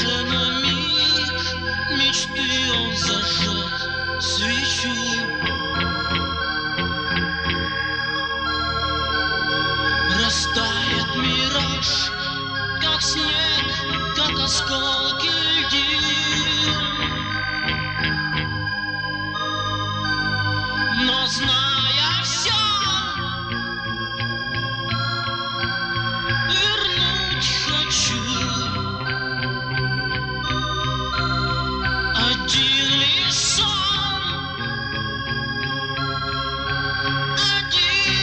же на миг мечты он зажжет свечу. Растает мираж, как снег, как осколки льдин. Но зная все, вернуть хочу один лишь сон, один.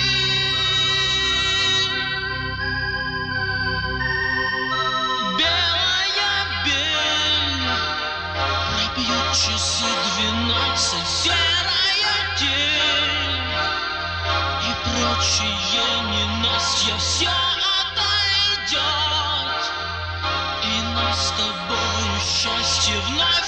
Белая бель пробьет часы 12, серая тень и прочие ненастья, все отойдет, и нас с тобою счастье вновь